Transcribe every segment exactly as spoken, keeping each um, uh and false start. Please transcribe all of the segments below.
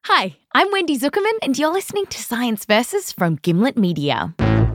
Hi, I'm Wendy Zuckerman and you're listening to Science Versus from Gimlet Media.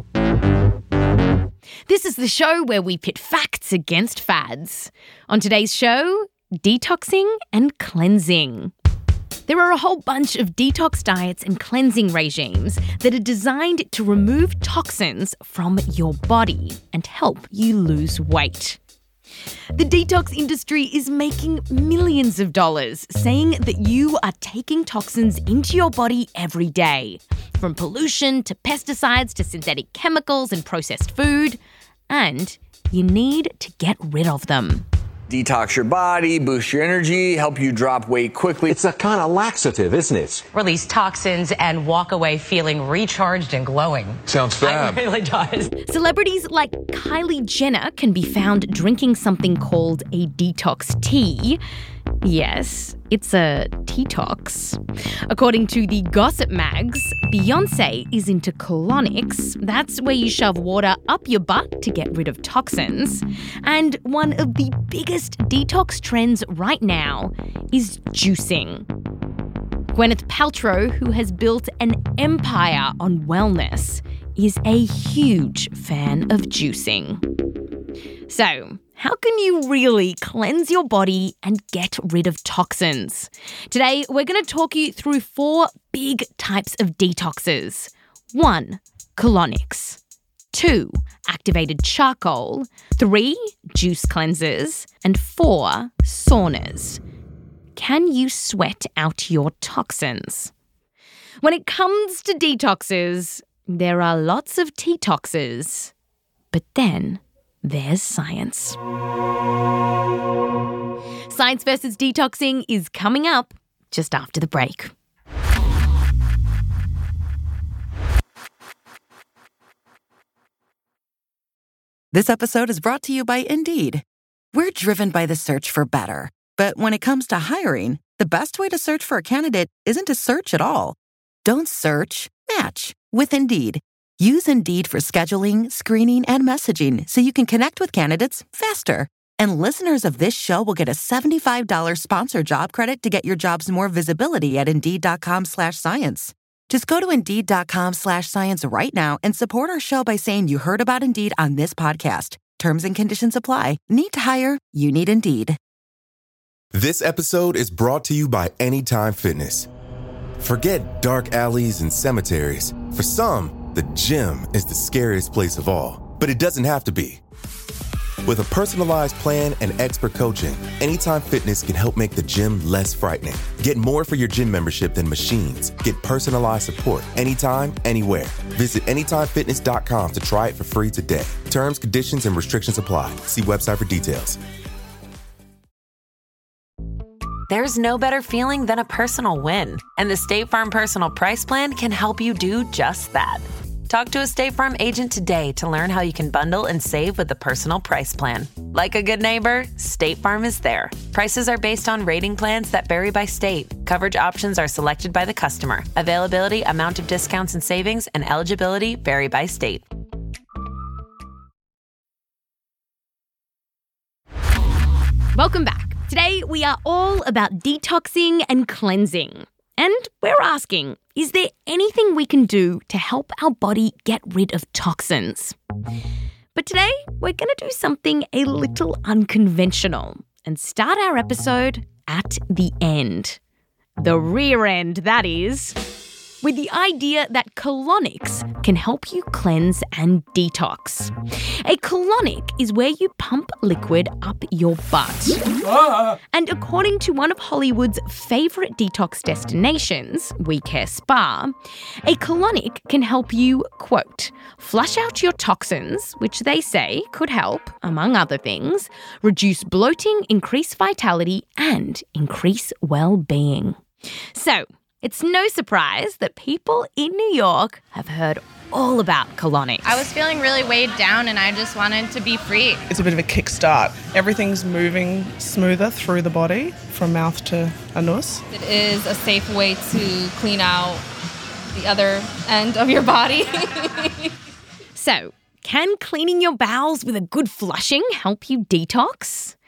This is the show where we pit facts against fads. On today's show, detoxing and cleansing. There are a whole bunch of detox diets and cleansing regimes that are designed to remove toxins from your body and help you lose weight. The detox industry is making millions of dollars saying that you are taking toxins into your body every day, from pollution to pesticides to synthetic chemicals and processed food, and you need to get rid of them. Detox your body, boost your energy, help you drop weight quickly. It's a kind of laxative, isn't it? Release toxins and walk away feeling recharged and glowing. Sounds fab. It really does. Celebrities like Kylie Jenner can be found drinking something called a detox tea. Yes, it's a detox. According to the Gossip Mags, Beyonce is into colonics. That's where you shove water up your butt to get rid of toxins. And one of the biggest detox trends right now is juicing. Gwyneth Paltrow, who has built an empire on wellness, is a huge fan of juicing. So, how can you really cleanse your body and get rid of toxins? Today, we're going to talk you through four big types of detoxes. One, colonics. Two, activated charcoal. Three, juice cleansers. And four, saunas. Can you sweat out your toxins? When it comes to detoxes, there are lots of detoxes. But then there's science. Science versus detoxing is coming up just after the break. This episode is brought to you by Indeed. We're driven by the search for better. But when it comes to hiring, the best way to search for a candidate isn't to search at all. Don't search, match with Indeed. Use Indeed for scheduling, screening, and messaging so you can connect with candidates faster. And listeners of this show will get a seventy-five dollars sponsored job credit to get your jobs more visibility at Indeed.com slash science. Just go to Indeed.com slash science right now and support our show by saying you heard about Indeed on this podcast. Terms and conditions apply. Need to hire? You need Indeed. This episode is brought to you by Anytime Fitness. Forget dark alleys and cemeteries. For some, the gym is the scariest place of all, but it doesn't have to be. With a personalized plan and expert coaching, Anytime Fitness can help make the gym less frightening. Get more for your gym membership than machines. Get personalized support anytime, anywhere. Visit anytime fitness dot com to try it for free today. Terms, conditions, and restrictions apply. See website for details. There's no better feeling than a personal win, and the State Farm Personal Price Plan can help you do just that. Talk to a State Farm agent today to learn how you can bundle and save with the Personal Price Plan. Like a good neighbor, State Farm is there. Prices are based on rating plans that vary by state. Coverage options are selected by the customer. Availability, amount of discounts and savings, and eligibility vary by state. Welcome back. Today, we are all about detoxing and cleansing. And we're asking, is there anything we can do to help our body get rid of toxins? But today, we're going to do something a little unconventional and start our episode at the end. The rear end, that is. With the idea that colonics can help you cleanse and detox. A colonic is where you pump liquid up your butt. Ah. And according to one of Hollywood's favourite detox destinations, We Care Spa, a colonic can help you, quote, flush out your toxins, which they say could help, among other things, reduce bloating, increase vitality, and increase well-being. So, it's no surprise that people in New York have heard all about colonics. I was feeling really weighed down and I just wanted to be free. It's a bit of a kickstart. Everything's moving smoother through the body from mouth to anus. It is a safe way to clean out the other end of your body. So, can cleaning your bowels with a good flushing help you detox?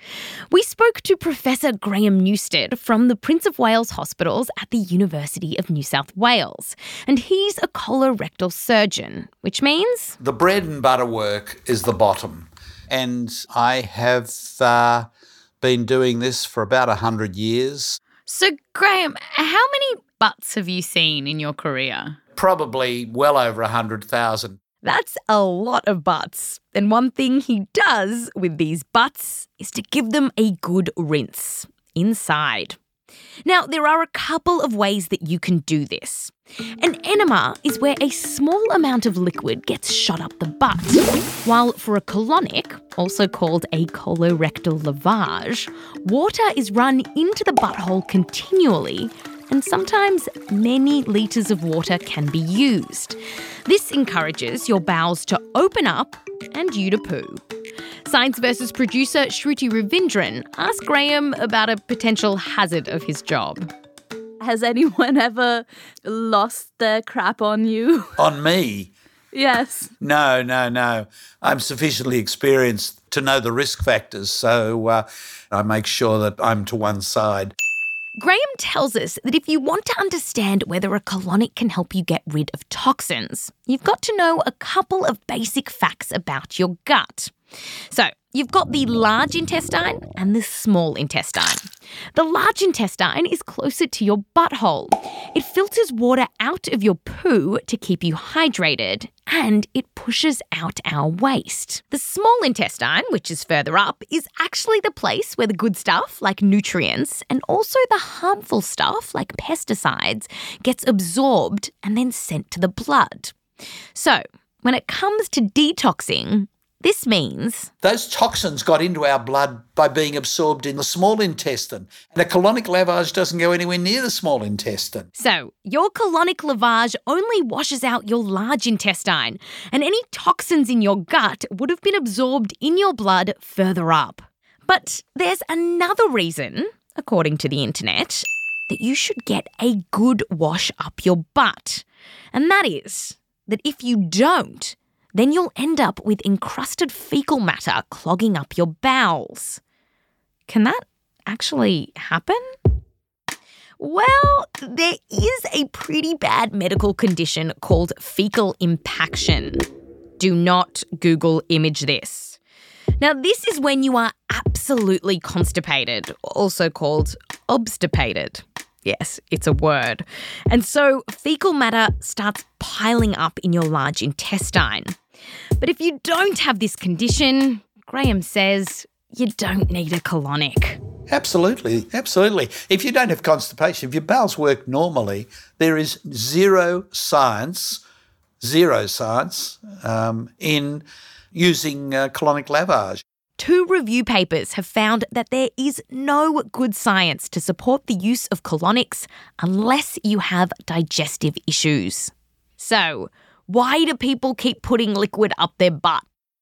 We spoke to Professor Graham Newstead from the Prince of Wales Hospitals at the University of New South Wales, and he's a colorectal surgeon, which means... The bread and butter work is the bottom, and I have uh, been doing this for about one hundred years. So, Graham, how many butts have you seen in your career? Probably well over one hundred thousand. That's a lot of butts. And one thing he does with these butts is to give them a good rinse inside. Now, there are a couple of ways that you can do this. An enema is where a small amount of liquid gets shot up the butt, while for a colonic, also called a colorectal lavage, water is run into the butthole continually, and sometimes many litres of water can be used. This encourages your bowels to open up and you to poo. Science Versus producer Shruti Ravindran asked Graham about a potential hazard of his job. Has anyone ever lost their crap on you? On me? Yes. No, no, no. I'm sufficiently experienced to know the risk factors, so uh, I make sure that I'm to one side. Graham tells us that if you want to understand whether a colonic can help you get rid of toxins, you've got to know a couple of basic facts about your gut. So, you've got the large intestine and the small intestine. The large intestine is closer to your butthole. It filters water out of your poo to keep you hydrated, and it pushes out our waste. The small intestine, which is further up, is actually the place where the good stuff, like nutrients, and also the harmful stuff, like pesticides, gets absorbed and then sent to the blood. So, when it comes to detoxing, this means... those toxins got into our blood by being absorbed in the small intestine, and a colonic lavage doesn't go anywhere near the small intestine. So, your colonic lavage only washes out your large intestine, and any toxins in your gut would have been absorbed in your blood further up. But there's another reason, according to the internet, that you should get a good wash up your butt. And that is that if you don't, then you'll end up with encrusted fecal matter clogging up your bowels. Can that actually happen? Well, there is a pretty bad medical condition called fecal impaction. Do not Google image this. Now, this is when you are absolutely constipated, also called obstipated. Yes, it's a word. And so fecal matter starts piling up in your large intestine. But if you don't have this condition, Graham says you don't need a colonic. Absolutely, absolutely. If you don't have constipation, if your bowels work normally, there is zero science, zero science um, in using uh, colonic lavage. Two review papers have found that there is no good science to support the use of colonics unless you have digestive issues. So, why do people keep putting liquid up their butt?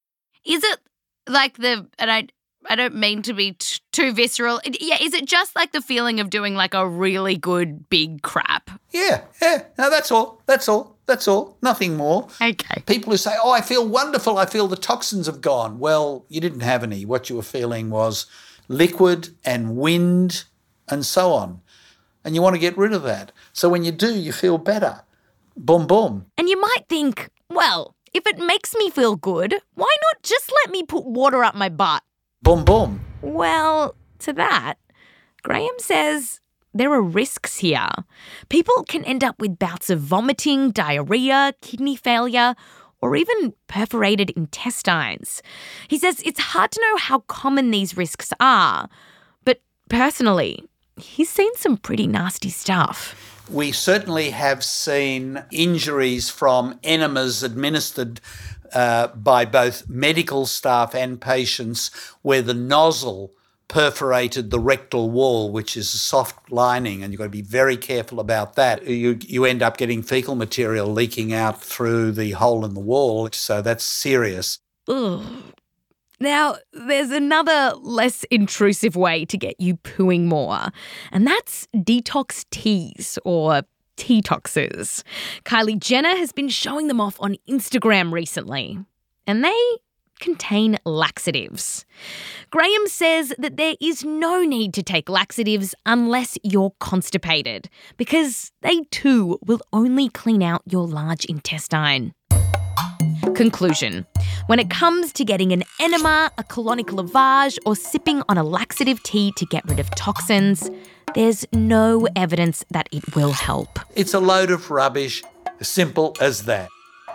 Is it like the, and I I don't mean to be t- too visceral, yeah, is it just like the feeling of doing like a really good big crap? Yeah, yeah, no, that's all, that's all, that's all, nothing more. Okay. People who say, oh, I feel wonderful, I feel the toxins have gone. Well, you didn't have any. What you were feeling was liquid and wind and so on. And you want to get rid of that. So when you do, you feel better. Boom, boom. And you might think, well, if it makes me feel good, why not just let me put water up my butt? Boom, boom. Well, to that, Graham says there are risks here. People can end up with bouts of vomiting, diarrhea, kidney failure, or even perforated intestines. He says it's hard to know how common these risks are, but personally, he's seen some pretty nasty stuff. We certainly have seen injuries from enemas administered uh, by both medical staff and patients where the nozzle perforated the rectal wall, which is a soft lining, and you've got to be very careful about that. You, you end up getting fecal material leaking out through the hole in the wall, so that's serious. Ugh. Now, there's another less intrusive way to get you pooing more, and that's detox teas or detoxes. Kylie Jenner has been showing them off on Instagram recently, and they contain laxatives. Graham says that there is no need to take laxatives unless you're constipated, because they too will only clean out your large intestine. Conclusion. When it comes to getting an enema, a colonic lavage, or sipping on a laxative tea to get rid of toxins, there's no evidence that it will help. It's a load of rubbish, as simple as that.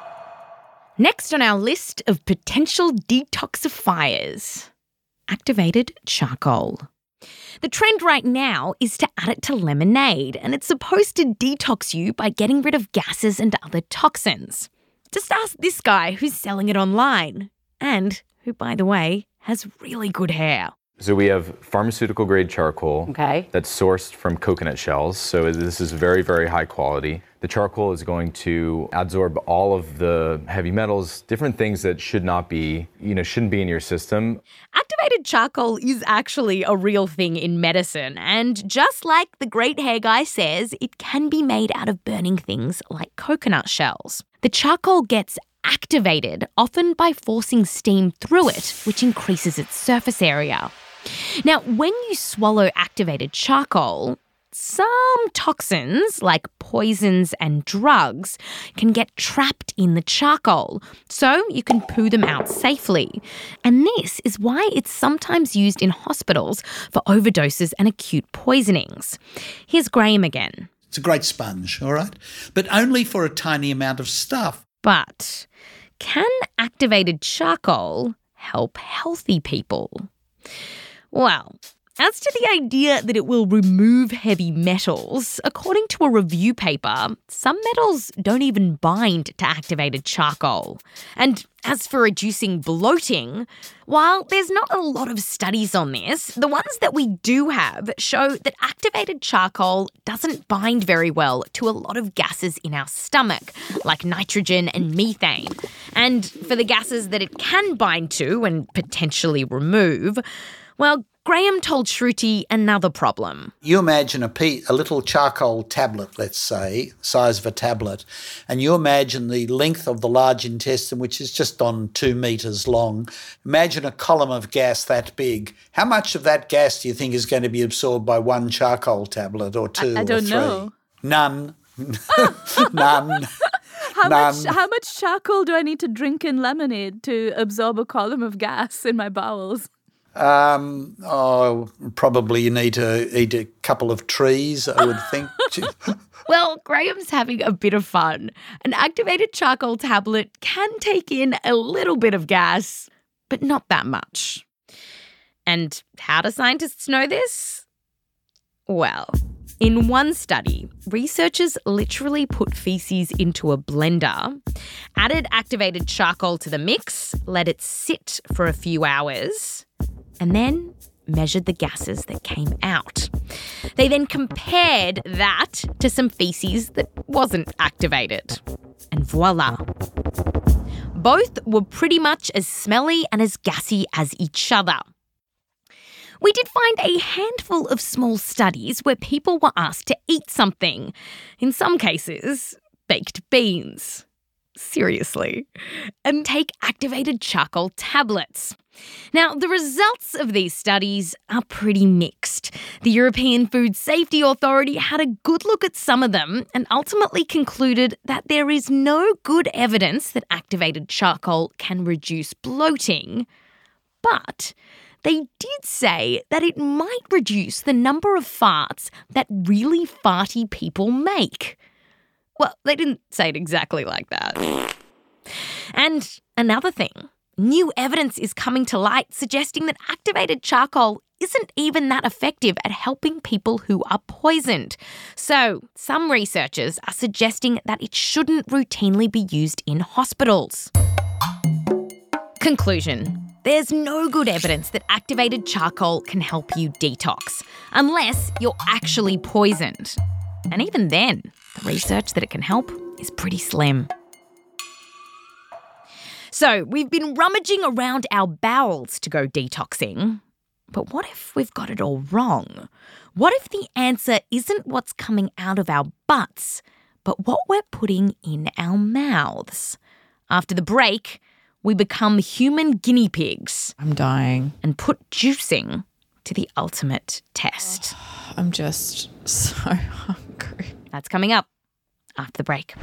Next on our list of potential detoxifiers, activated charcoal. The trend right now is to add it to lemonade, and it's supposed to detox you by getting rid of gases and other toxins. Just ask this guy who's selling it online, and who, by the way, has really good hair. So we have pharmaceutical-grade charcoal okay. that's sourced from coconut shells. So this is very, very high quality. The charcoal is going to absorb all of the heavy metals, different things that should not be, you know, shouldn't be in your system. Activated charcoal is actually a real thing in medicine. And just like the great hair guy says, it can be made out of burning things like coconut shells. The charcoal gets activated, often by forcing steam through it, which increases its surface area. Now, when you swallow activated charcoal, some toxins, like poisons and drugs, can get trapped in the charcoal, so you can poo them out safely. And this is why it's sometimes used in hospitals for overdoses and acute poisonings. Here's Graham again. It's a great sponge, all right? But only for a tiny amount of stuff. But can activated charcoal help healthy people? Well, as to the idea that it will remove heavy metals, according to a review paper, some metals don't even bind to activated charcoal. And as for reducing bloating, while there's not a lot of studies on this, the ones that we do have show that activated charcoal doesn't bind very well to a lot of gases in our stomach, like nitrogen and methane. And for the gases that it can bind to and potentially remove, well, Graham told Shruti another problem. You imagine a, pe- a little charcoal tablet, let's say, size of a tablet, and you imagine the length of the large intestine, which is just on two metres long. Imagine a column of gas that big. How much of that gas do you think is going to be absorbed by one charcoal tablet or two I, I or don't three? know. None. None. How None. much how much charcoal do I need to drink in lemonade to absorb a column of gas in my bowels? Um, oh, probably you need to eat a couple of trees, I would think. Well, Graham's having a bit of fun. An activated charcoal tablet can take in a little bit of gas, but not that much. And how do scientists know this? Well, in one study, researchers literally put feces into a blender, added activated charcoal to the mix, let it sit for a few hours, and then measured the gases that came out. They then compared that to some feces that wasn't activated. And voila. Both were pretty much as smelly and as gassy as each other. We did find a handful of small studies where people were asked to eat something. In some cases, baked beans. Seriously. And take activated charcoal tablets. Now, the results of these studies are pretty mixed. The European Food Safety Authority had a good look at some of them and ultimately concluded that there is no good evidence that activated charcoal can reduce bloating. But they did say that it might reduce the number of farts that really farty people make. Well, they didn't say it exactly like that. And another thing, new evidence is coming to light suggesting that activated charcoal isn't even that effective at helping people who are poisoned. So some researchers are suggesting that it shouldn't routinely be used in hospitals. Conclusion. There's no good evidence that activated charcoal can help you detox, unless you're actually poisoned. And even then, the research that it can help is pretty slim. So, we've been rummaging around our bowels to go detoxing. But what if we've got it all wrong? What if the answer isn't what's coming out of our butts, but what we're putting in our mouths? After the break, we become human guinea pigs. I'm dying. And put juicing to the ultimate test. Oh, I'm just so hungry. That's coming up after the break.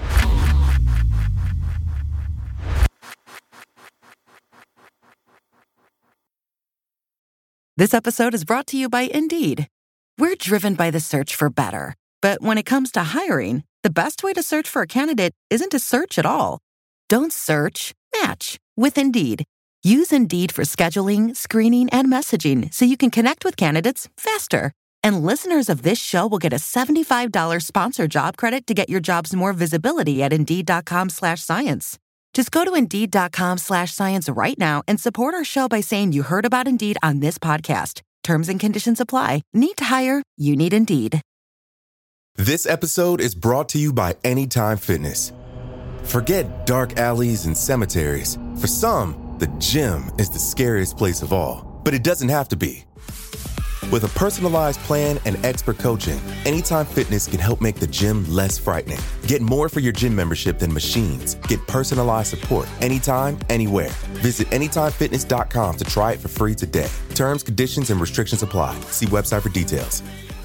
This episode is brought to you by Indeed. We're driven by the search for better. But when it comes to hiring, the best way to search for a candidate isn't to search at all. Don't search, match with Indeed. Use Indeed for scheduling, screening, and messaging so you can connect with candidates faster. And listeners of this show will get a seventy-five dollars sponsored job credit to get your jobs more visibility at Indeed.com slash science. Just go to Indeed.com slash science right now and support our show by saying you heard about Indeed on this podcast. Terms and conditions apply. Need to hire? You need Indeed. This episode is brought to you by Anytime Fitness. Forget dark alleys and cemeteries. For some, the gym is the scariest place of all. But it doesn't have to be. With a personalized plan and expert coaching, Anytime Fitness can help make the gym less frightening. Get more for your gym membership than machines. Get personalized support anytime, anywhere. Visit anytime fitness dot com to try it for free today. Terms, conditions, and restrictions apply. See website for details.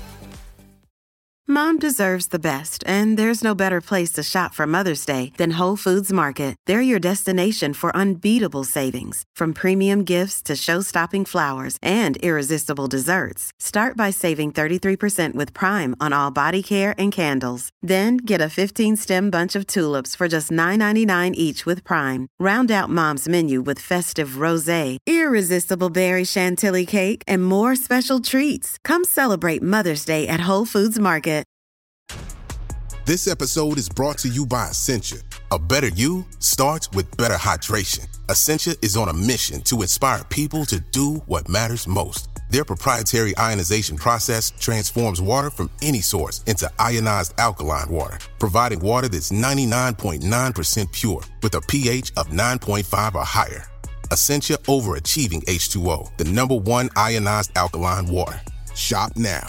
Mom deserves the best, and there's no better place to shop for Mother's Day than Whole Foods Market. They're your destination for unbeatable savings, from premium gifts to show-stopping flowers and irresistible desserts. Start by saving thirty-three percent with Prime on all body care and candles. Then get a fifteen-stem bunch of tulips for just nine ninety-nine each with Prime. Round out Mom's menu with festive rosé, irresistible berry chantilly cake, and more special treats. Come celebrate Mother's Day at Whole Foods Market. This episode is brought to you by Essentia. A better you starts with better hydration. Essentia is on a mission to inspire people to do what matters most. Their proprietary ionization process transforms water from any source into ionized alkaline water, providing water that's ninety-nine point nine percent pure with a pH of nine point five or higher. Essentia Overachieving H two O, the number one ionized alkaline water. Shop now.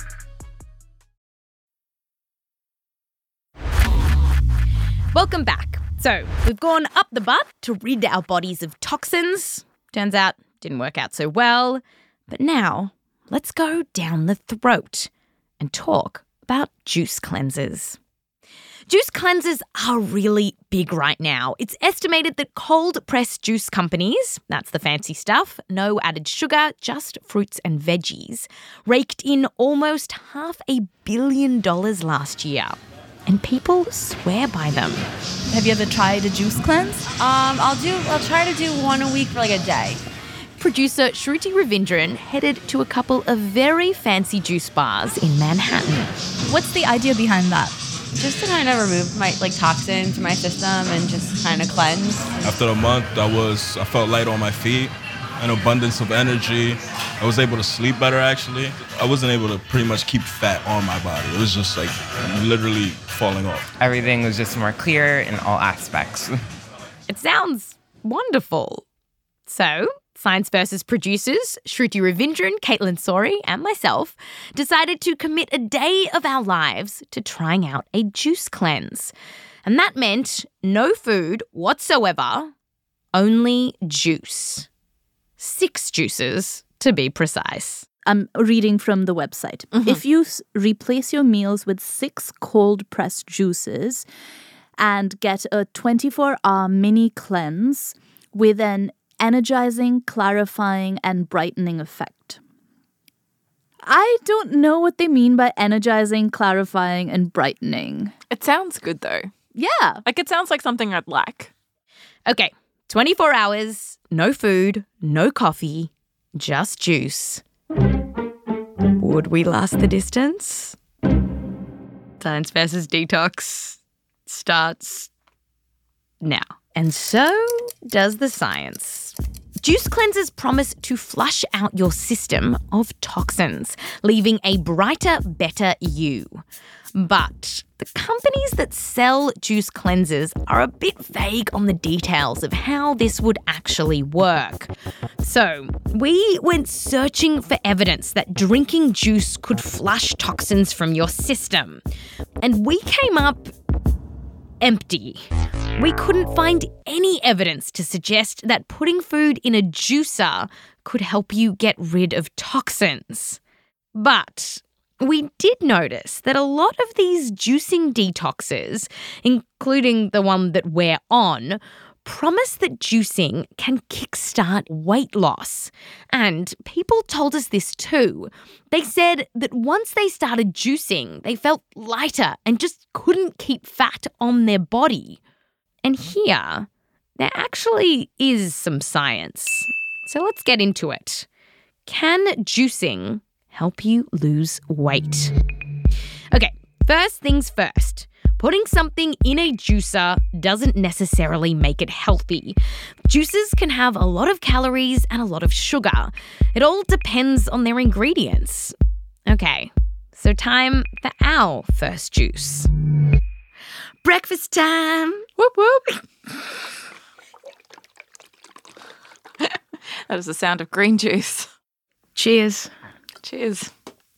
Welcome back. So, we've gone up the butt to rid our bodies of toxins. Turns out, didn't work out so well. But now, let's go down the throat and talk about juice cleansers. Juice cleansers are really big right now. It's estimated that cold-pressed juice companies, that's the fancy stuff, no added sugar, just fruits and veggies, raked in almost half a billion dollars last year. And people swear by them. Have you ever tried a juice cleanse? Um, I'll do. I'll try to do one a week for like a day. Producer Shruti Ravindran headed to a couple of very fancy juice bars in Manhattan. What's the idea behind that? Just to kind of remove my like toxins from my system and just kind of cleanse. After a month, I was I felt light on my feet, an abundance of energy. I was able to sleep better, actually. I wasn't able to pretty much keep fat on my body. It was just like literally falling off. Everything was just more clear in all aspects. It sounds wonderful. So, Science Versus producers Shruti Ravindran, Caitlin Sori, and myself decided to commit a day of our lives to trying out a juice cleanse. And that meant no food whatsoever, only juice. Six juices, to be precise. I'm reading from the website. Mm-hmm. If you s- replace your meals with six cold-pressed juices and get a twenty-four hour mini cleanse with an energizing, clarifying, and brightening effect. I don't know what they mean by energizing, clarifying, and brightening. It sounds good, though. Yeah. Like, it sounds like something I'd like. Okay, twenty-four hours, no food, no coffee, just juice. Would we last the distance? Science versus Detox starts now. And so does the science. Juice cleansers promise to flush out your system of toxins, leaving a brighter, better you. But the companies that sell juice cleansers are a bit vague on the details of how this would actually work. So we went searching for evidence that drinking juice could flush toxins from your system. And we came up empty. we couldn't find any evidence to suggest that putting food in a juicer could help you get rid of toxins. But we did notice that a lot of these juicing detoxes, including the one that we're on, promise that juicing can kickstart weight loss. And people told us this too. They said that once they started juicing, they felt lighter and just couldn't keep fat on their body. And here, there actually is some science. So let's get into it. Can juicing help you lose weight? Okay, first things first. Putting something in a juicer doesn't necessarily make it healthy. Juices can have a lot of calories and a lot of sugar. It all depends on their ingredients. Okay, so time for our first juice. Breakfast time! Whoop whoop! That is the sound of green juice. Cheers. Cheers.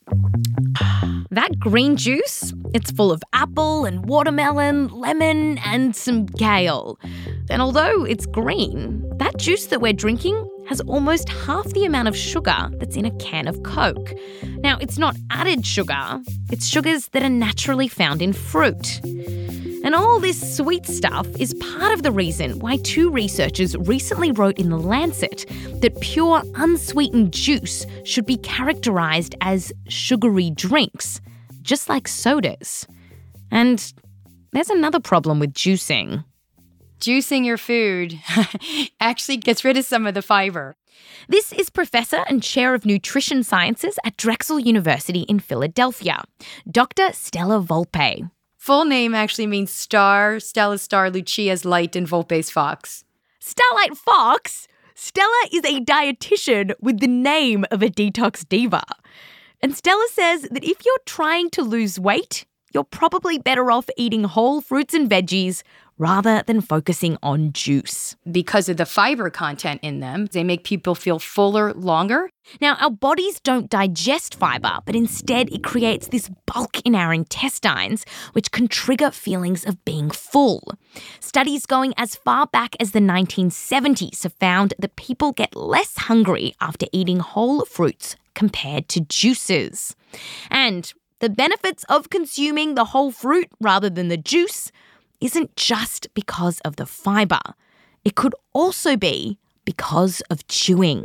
That green juice, it's full of apple and watermelon, lemon and some kale. And although it's green, that juice that we're drinking has almost half the amount of sugar that's in a can of Coke. Now, it's not added sugar, it's sugars that are naturally found in fruit. And all this sweet stuff is part of the reason why two researchers recently wrote in The Lancet that pure unsweetened juice should be characterised as sugary drinks, just like sodas. And there's another problem with juicing. Juicing your food actually gets rid of some of the fiber. This is Professor and Chair of Nutrition Sciences at Drexel University in Philadelphia, Doctor Stella Volpe. Full name actually means Star, Stella Star, Lucia's Light, and Volpe's Fox. Starlight Fox? Stella is a dietitian with the name of a detox diva. And Stella says that if you're trying to lose weight, you're probably better off eating whole fruits and veggies rather than focusing on juice. Because of the fiber content in them, they make people feel fuller longer. Now, our bodies don't digest fiber, but instead it creates this bulk in our intestines, which can trigger feelings of being full. Studies going as far back as the nineteen seventies have found that people get less hungry after eating whole fruits compared to juices. And the benefits of consuming the whole fruit rather than the juice isn't just because of the fiber. It could also be because of chewing.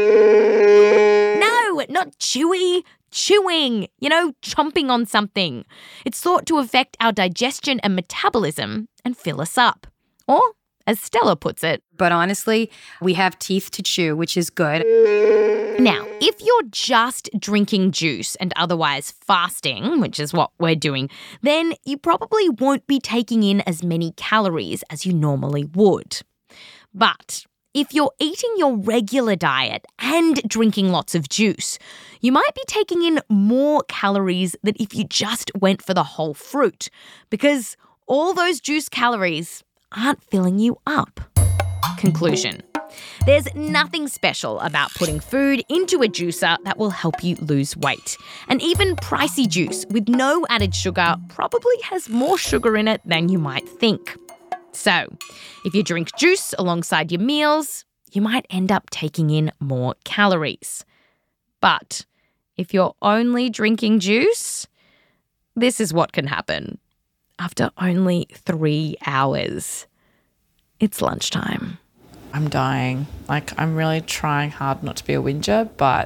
No, not chewy, chewing, you know, chomping on something. It's thought to affect our digestion and metabolism and fill us up. Or, as Stella puts it, but honestly, we have teeth to chew, which is good. Now, if you're just drinking juice and otherwise fasting, which is what we're doing, then you probably won't be taking in as many calories as you normally would. But if you're eating your regular diet and drinking lots of juice, you might be taking in more calories than if you just went for the whole fruit, because all those juice calories aren't filling you up. Conclusion. There's nothing special about putting food into a juicer that will help you lose weight. And even pricey juice with no added sugar probably has more sugar in it than you might think. So, if you drink juice alongside your meals, you might end up taking in more calories. But if you're only drinking juice, this is what can happen. After only three hours, it's lunchtime. I'm dying. Like, I'm really trying hard not to be a whinger, but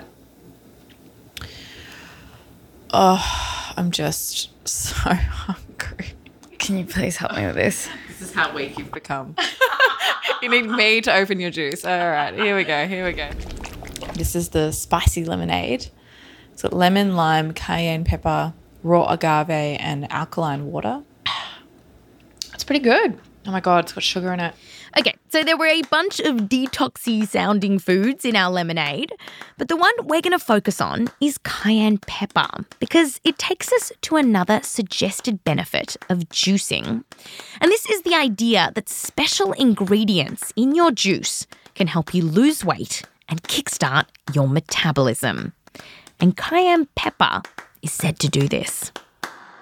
oh, I'm just so hungry. Can you please help me with this? This is how weak you've become. You need me to open your juice. All right, here we go, here we go. This is the spicy lemonade. It's got lemon, lime, cayenne pepper, raw agave, and alkaline water. It's pretty good. Oh my God, it's got sugar in it. Okay, so there were a bunch of detoxy sounding foods in our lemonade, but the one we're going to focus on is cayenne pepper because it takes us to another suggested benefit of juicing. And this is the idea that special ingredients in your juice can help you lose weight and kickstart your metabolism. And cayenne pepper is said to do this.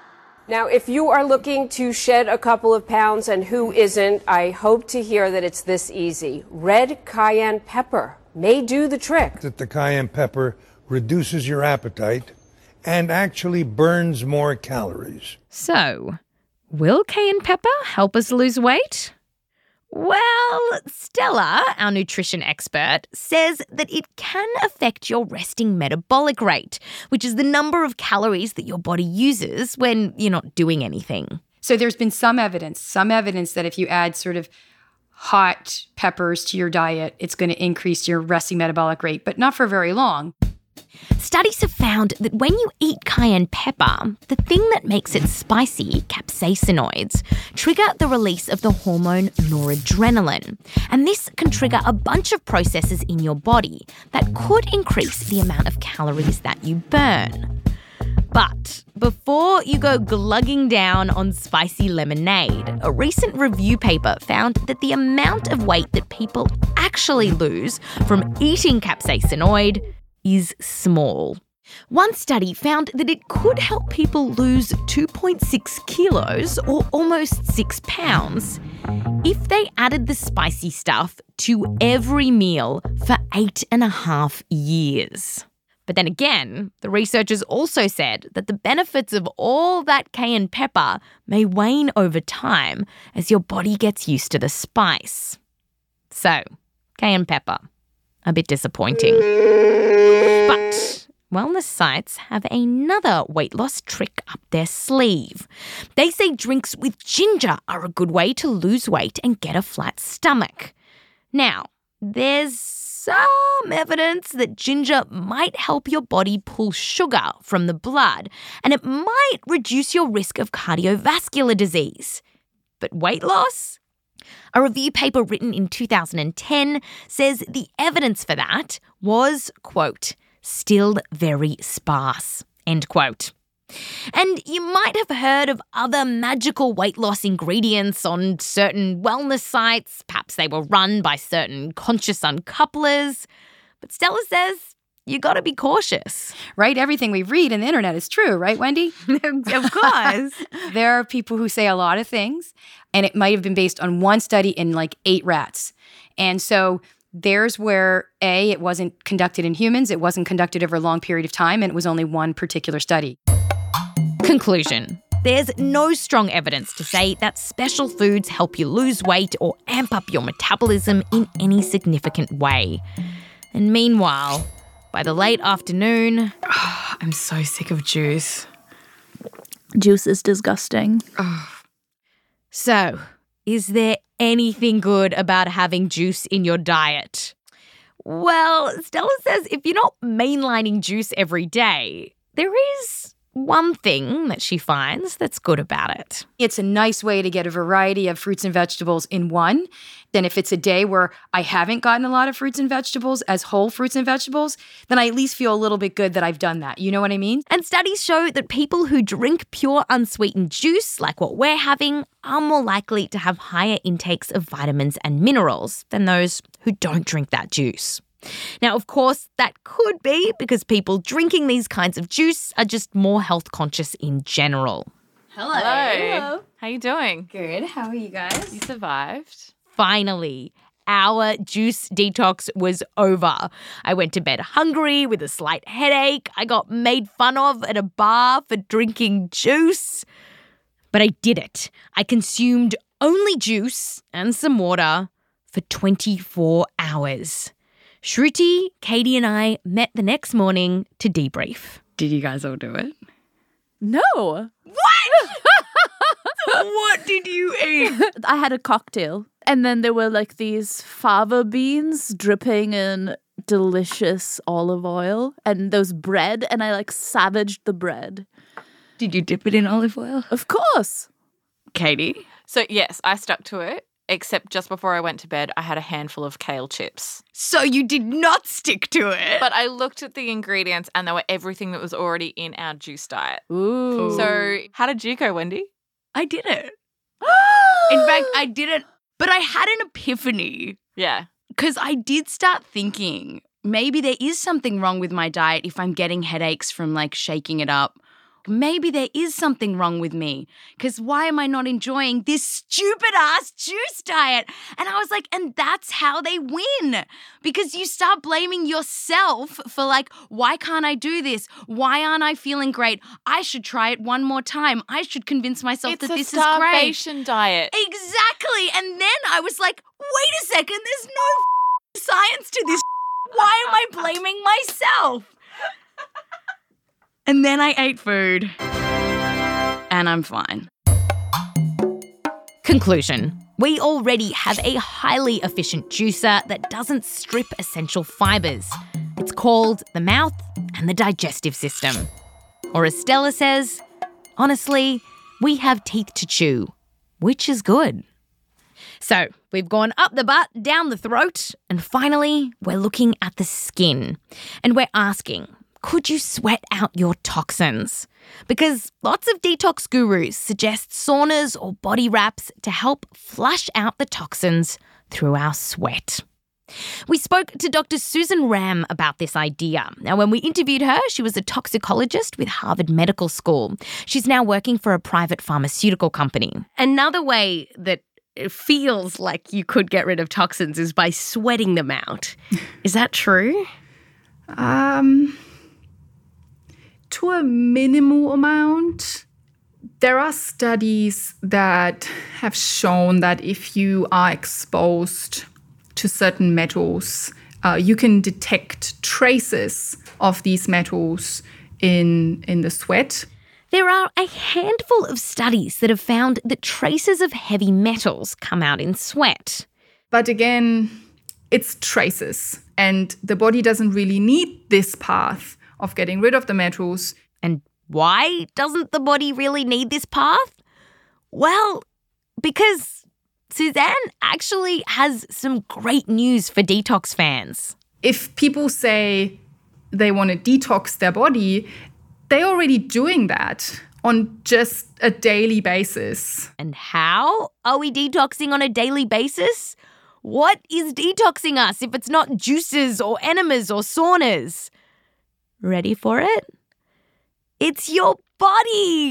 Now, if you are looking to shed a couple of pounds, and who isn't, I hope to hear that it's this easy. Red cayenne pepper may do the trick. That the cayenne pepper reduces your appetite and actually burns more calories. So, will cayenne pepper help us lose weight? Well, Stella, our nutrition expert, says that it can affect your resting metabolic rate, which is the number of calories that your body uses when you're not doing anything. So there's been some evidence, some evidence that if you add sort of hot peppers to your diet, it's going to increase your resting metabolic rate, but not for very long. Studies have found that when you eat cayenne pepper, the thing that makes it spicy, capsaicinoids, trigger the release of the hormone noradrenaline. And this can trigger a bunch of processes in your body that could increase the amount of calories that you burn. But before you go glugging down on spicy lemonade, a recent review paper found that the amount of weight that people actually lose from eating capsaicinoid is small. One study found that it could help people lose two point six kilos or almost six pounds if they added the spicy stuff to every meal for eight and a half years. But then again, the researchers also said that the benefits of all that cayenne pepper may wane over time as your body gets used to the spice. So, cayenne pepper. A bit disappointing. But wellness sites have another weight loss trick up their sleeve. They say drinks with ginger are a good way to lose weight and get a flat stomach. Now, there's some evidence that ginger might help your body pull sugar from the blood, and it might reduce your risk of cardiovascular disease. But weight loss? A review paper written in two thousand ten says the evidence for that was, quote, still very sparse, end quote. And you might have heard of other magical weight loss ingredients on certain wellness sites. Perhaps they were run by certain conscious uncouplers. But Stella says you got to be cautious. Right? Everything we read on the internet is true, right, Wendy? Of course. There are people who say a lot of things, and it might have been based on one study in like eight rats. And so there's where, A, it wasn't conducted in humans, it wasn't conducted over a long period of time, and it was only one particular study. Conclusion. There's no strong evidence to say that special foods help you lose weight or amp up your metabolism in any significant way. And meanwhile, by the late afternoon, oh, I'm so sick of juice. Juice is disgusting. Oh. So, is there anything good about having juice in your diet? Well, Stella says if you're not mainlining juice every day, there is one thing that she finds that's good about it. It's a nice way to get a variety of fruits and vegetables in one. Then if it's a day where I haven't gotten a lot of fruits and vegetables as whole fruits and vegetables, then I at least feel a little bit good that I've done that. You know what I mean? And studies show that people who drink pure unsweetened juice, like what we're having, are more likely to have higher intakes of vitamins and minerals than those who don't drink that juice. Now, of course, that could be because people drinking these kinds of juice are just more health conscious in general. Hello. Hello. How you doing? Good. How are you guys? You survived. Finally, our juice detox was over. I went to bed hungry with a slight headache. I got made fun of at a bar for drinking juice. But I did it. I consumed only juice and some water for twenty-four hours. Shruti, Katie and I met the next morning to debrief. Did you guys all do it? No. What? What did you eat? I had a cocktail. And then there were like these fava beans dripping in delicious olive oil and those bread. And I like savaged the bread. Did you dip it in olive oil? Of course. Katie? So yes, I stuck to it. Except just before I went to bed, I had a handful of kale chips. So you did not stick to it? But I looked at the ingredients and they were everything that was already in our juice diet. Ooh. So how did you go, Wendy? I did it. In fact, I didn't, but I had an epiphany. Yeah. Because I did start thinking maybe there is something wrong with my diet if I'm getting headaches from like shaking it up maybe there is something wrong with me. Because why am I not enjoying this stupid-ass juice diet? And I was like, and that's how they win. Because you start blaming yourself for like, why can't I do this? Why aren't I feeling great? I should try it one more time. I should convince myself it's that a this is great. starvation diet. Exactly. And then I was like, wait a second, there's no science to this. Why am I blaming myself? And then I ate food. And I'm fine. Conclusion. We already have a highly efficient juicer that doesn't strip essential fibres. It's called the mouth and the digestive system. Or as Stella says, honestly, we have teeth to chew, which is good. So we've gone up the butt, down the throat, and finally we're looking at the skin. And we're asking, could you sweat out your toxins? Because lots of detox gurus suggest saunas or body wraps to help flush out the toxins through our sweat. We spoke to Doctor Susan Ram about this idea. Now, when we interviewed her, she was a toxicologist with Harvard Medical School. She's now working for a private pharmaceutical company. Another way that it feels like you could get rid of toxins is by sweating them out. Is that true? Um, to a minimal amount. There are studies that have shown that if you are exposed to certain metals, uh, you can detect traces of these metals in, in the sweat. There are a handful of studies that have found that traces of heavy metals come out in sweat. But again, it's traces, and the body doesn't really need this path of getting rid of the metals. And why doesn't the body really need this path? Well, because Suzanne actually has some great news for detox fans. If people say they want to detox their body, they're already doing that on just a daily basis. And how are we detoxing on a daily basis? What is detoxing us if it's not juices or enemas or saunas? Ready for it? It's your body!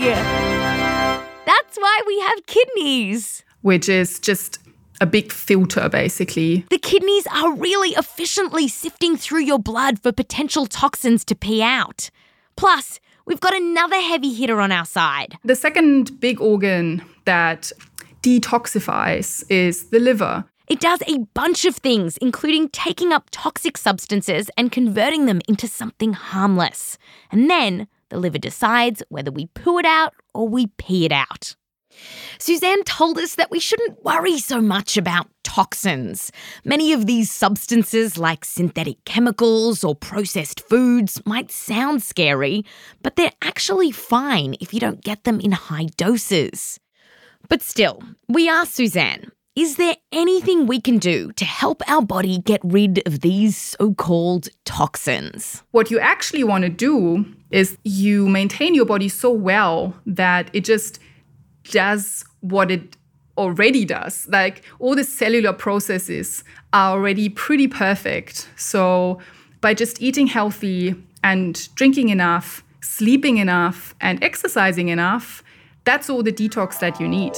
That's why we have kidneys. Which is just a big filter, basically. The kidneys are really efficiently sifting through your blood for potential toxins to pee out. Plus, we've got another heavy hitter on our side. The second big organ that detoxifies is the liver. It does a bunch of things, including taking up toxic substances and converting them into something harmless. And then the liver decides whether we poo it out or we pee it out. Suzanne told us that we shouldn't worry so much about toxins. Many of these substances, like synthetic chemicals or processed foods, might sound scary, but they're actually fine if you don't get them in high doses. But still, we asked Suzanne, is there anything we can do to help our body get rid of these so-called toxins? What you actually want to do is you maintain your body so well that it just does what it already does. Like, all the cellular processes are already pretty perfect. So by just eating healthy and drinking enough, sleeping enough, and exercising enough, that's all the detox that you need.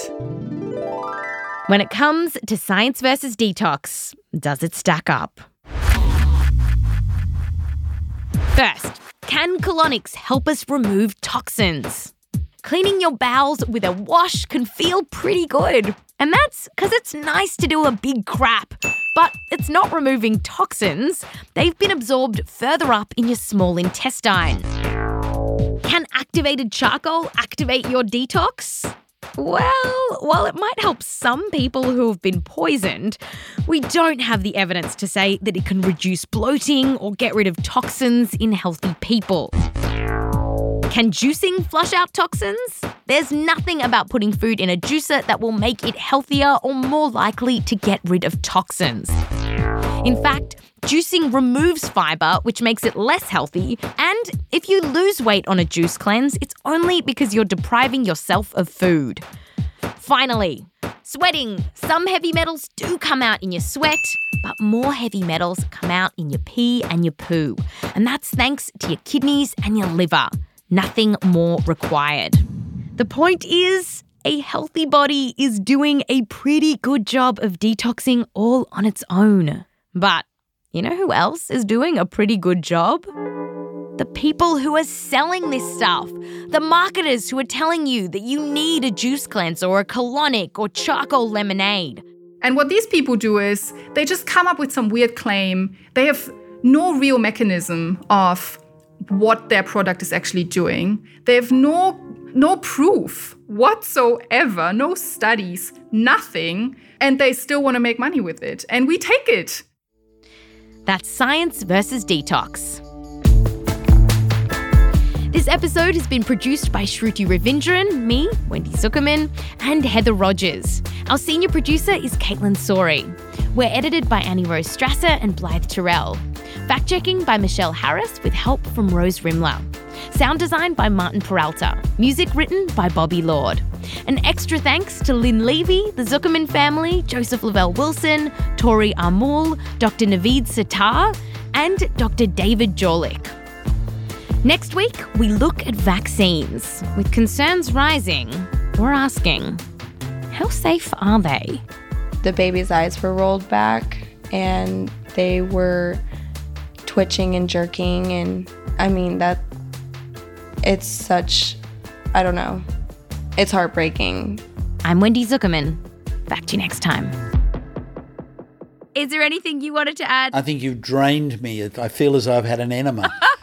When it comes to science versus detox, does it stack up? First, can colonics help us remove toxins? Cleaning your bowels with a wash can feel pretty good. And that's because it's nice to do a big crap. But it's not removing toxins. They've been absorbed further up in your small intestine. Can activated charcoal activate your detox? Well, while it might help some people who have been poisoned, we don't have the evidence to say that it can reduce bloating or get rid of toxins in healthy people. Can juicing flush out toxins? There's nothing about putting food in a juicer that will make it healthier or more likely to get rid of toxins. In fact, juicing removes fibre, which makes it less healthy, and if you lose weight on a juice cleanse, it's only because you're depriving yourself of food. Finally, sweating. Some heavy metals do come out in your sweat, but more heavy metals come out in your pee and your poo. And that's thanks to your kidneys and your liver. nothing more required. The point is, a healthy body is doing a pretty good job of detoxing all on its own. But you know who else is doing a pretty good job? The people who are selling this stuff. The marketers who are telling you that you need a juice cleanser or a colonic or charcoal lemonade. And what these people do is they just come up with some weird claim. They have no real mechanism of what their product is actually doing. They have no, no proof whatsoever, no studies, nothing, and they still want to make money with it. And we take it. That's Science versus Detox. This episode has been produced by Shruti Ravindran, me, Wendy Zuckerman, and Heather Rogers. Our senior producer is Caitlin Sori. We're edited by Annie Rose Strasser and Blythe Terrell. Fact-checking by Michelle Harris with help from Rose Rimler. Sound design by Martin Peralta. Music written by Bobby Lord. An extra thanks to Lynn Levy, the Zuckerman family, Joseph Lavelle Wilson, Tori Armul, Doctor Naveed Sattar, and Doctor David Jorlik. Next week, we look at vaccines. With concerns rising, we're asking, how safe are they? The baby's eyes were rolled back and they were twitching and jerking. And I mean, that it's such, I don't know, it's heartbreaking. I'm Wendy Zuckerman. Back to you next time. Is there anything you wanted to add? I think you've drained me. I feel as though I've had an enema.